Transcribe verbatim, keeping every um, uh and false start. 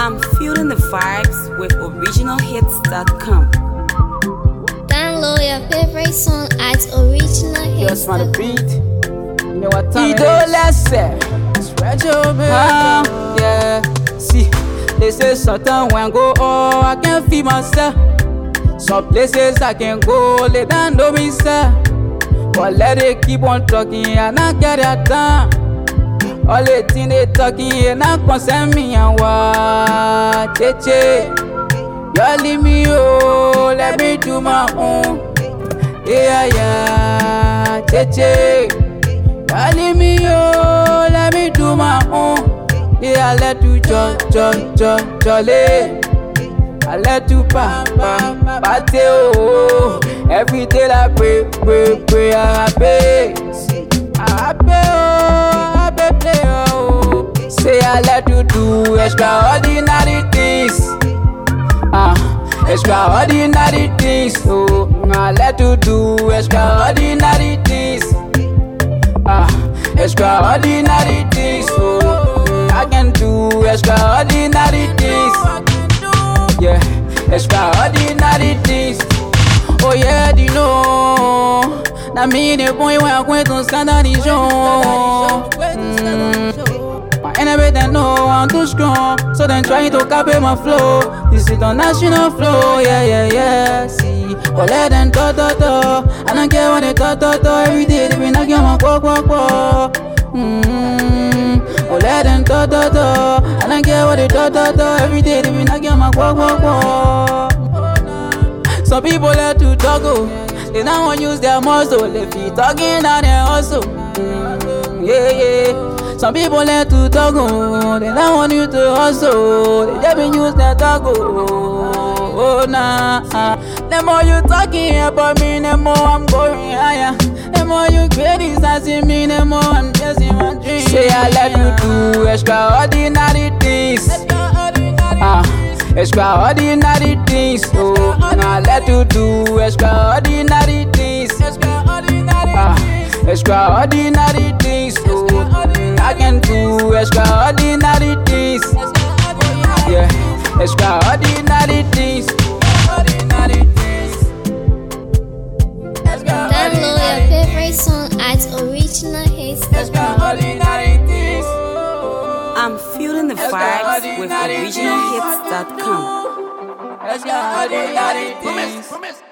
I'm feeling the vibes with original hits dot com. Download your favorite song at original hits. Just want to beat. You know what time it is? Spread your uh, yeah. See, they say something when go, oh, I can't feed myself. Some places I can go, they don't know me, sir. But let it keep on talking and I get it done. All the things they talking and I concern me and what? Che che, you leave me, oh, let me do my own. Yeah, yeah, che che, you leave me, oh, let me do my own. Yeah, I let you jo, jo, jo, jolly. I let you pa, pa, party, oh. Every day I pray, pray, pray, I pay. I pay, oh, I pay, play, oh. Say I let you do extraordinary things. Ah, uh, extraordinary things, oh. I let you do extraordinary things. Ah, uh, extraordinary things, oh. I can do extraordinary things. Yeah, extraordinary things. Oh yeah, you know. Now me the boy when I'm going to scandal the show. Mm. My enemy they know I'm too strong, so then trying to copy my flow. This is the national flow, yeah, yeah, yeah. See, but let them talk, talk, talk. I don't care what they talk, talk, talk. Every day they be knocking on my walk, walk, walk. Mm. Oh, let them talk, talk, talk. I don't care what they talk, talk, talk. Every day they be knocking on my walk, walk, walk. Some people like to talk, oh. They don't want to use their muscle. They feel talking and they hustle. Mm, yeah, yeah. Some people like to talk, oh. They don't want you to hustle. They just been use their talk, oh. Oh, nah. The more you talking about me, the more I'm going higher. The more you criticizing me, the more I'm chasing my dreams. Say I let you do extraordinary things. Ah, uh, extraordinary things. Oh, I let you do extraordinary things. Ah, uh, extraordinary things. Oh, I can do extraordinary things. Yeah, extraordinary things. Download your favorite song at original hits dot com. I'm feeling the vibes with original hits dot com. Extraordinary things.